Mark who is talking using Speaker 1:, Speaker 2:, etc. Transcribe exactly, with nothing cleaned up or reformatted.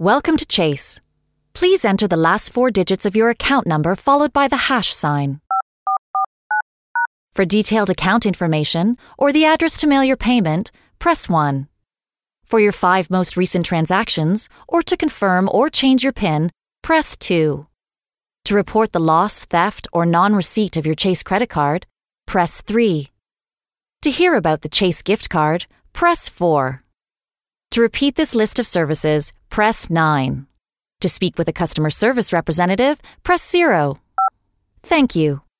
Speaker 1: Welcome to Chase. Please enter the last four digits of your account number followed by the hash sign. For detailed account information or the address to mail your payment, press one. For your five most recent transactions or to confirm or change your PIN, press two. To report the loss, theft, or non-receipt of your Chase credit card, press three. To hear about the Chase gift card, press four. To repeat this list of services, press nine. To speak with a customer service representative, press zero. Thank you.